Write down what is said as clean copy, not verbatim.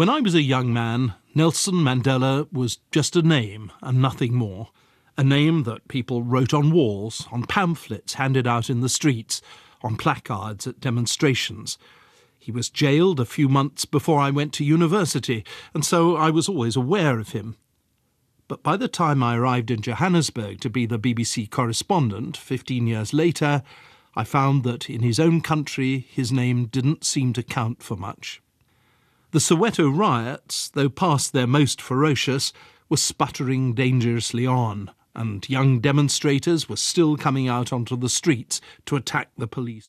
When I was a young man, Nelson Mandela was just a name and nothing more. A name that people wrote on walls, on pamphlets handed out in the streets, on placards at demonstrations. He was jailed a few months before I went to university, and so I was always aware of him. But by the time I arrived in Johannesburg to be the BBC correspondent 15 years later, I found that in his own country his name didn't seem to count for much. The Soweto riots, though past their most ferocious, were sputtering dangerously on, and young demonstrators were still coming out onto the streets to attack the police.